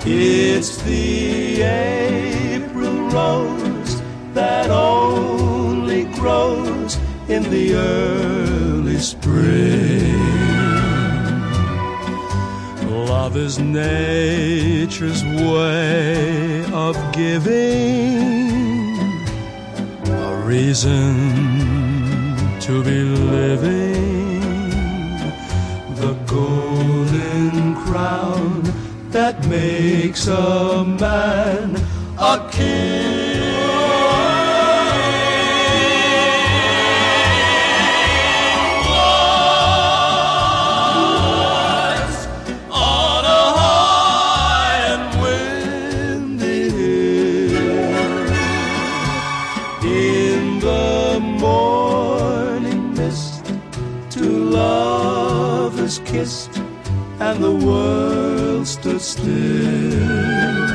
It's the April rose that only grows in the early spring. Love is nature's way of giving a reason to be living, the golden crown that makes a man a king. Kissed and the world stood still.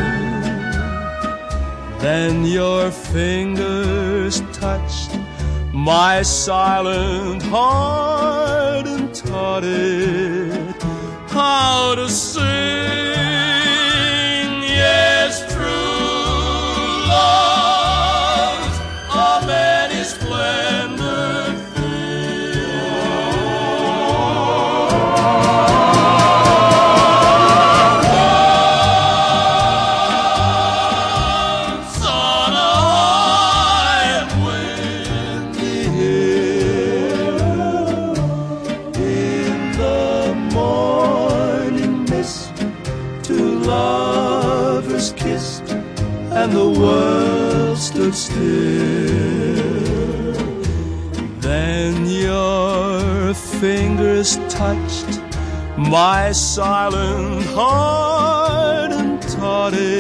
Then your fingers touched my silent heart and taught it how to sing. Yes, true love's a many splendid and the world stood still. Then your fingers touched my silent heart and taught it